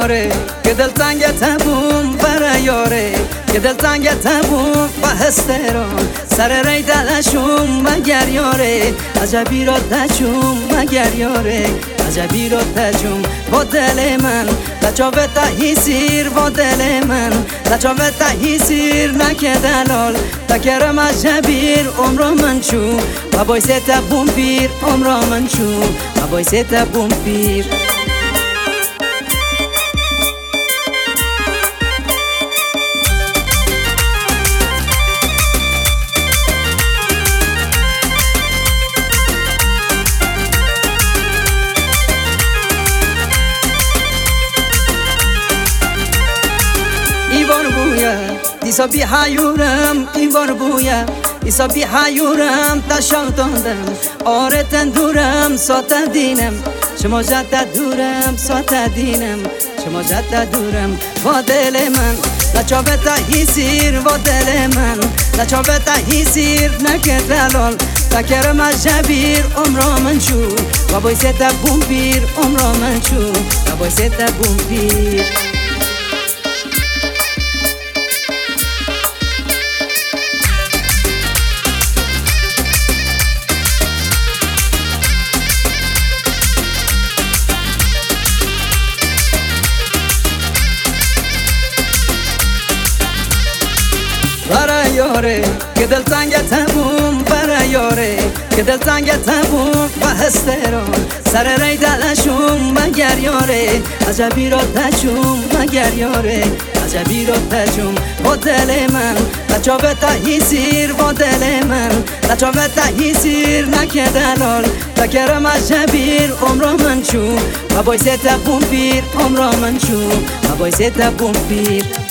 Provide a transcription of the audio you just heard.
یاره که دل تنگت بوم برای یاره که دل تنگت بوم و هستران سر ری دلشون مگر یاره عجبی را تجوم مگر یاره عجبی را تجوم با دل من لچاوه تهی سیر با دل من لچاوه تهی سیر نکه دلال تکرم عجبیر عمر من چو و بایست بوم پیر عمر من چو و بایست بوم پیر ایسا بی حیورم این بار بویم ایسا بی حیورم تشاندم آره تندورم ساعت دینم شما جد دورم ساعت دینم شما جد دورم با دل من لچاوه تهی سیر با دل من لچاوه تهی سیر نکه دلال تکرم عجبیر عمر من چو و بایست بوم پیر عمر من چو و بایست بوم پیر برای یاره که دل تنگت بوم برای یاره که دل تنگت بوم و هستران سر ری دلشون مگر یاره عجبی را تجوم مگر یاره عجبی را تجوم با دل من لچاوه تهی سیر با دل من لچاوه تهی سیر نکه دلال تکرم عجبیر عمر من چو و بایست بوم پیر عمر من چو و بایست بوم پیر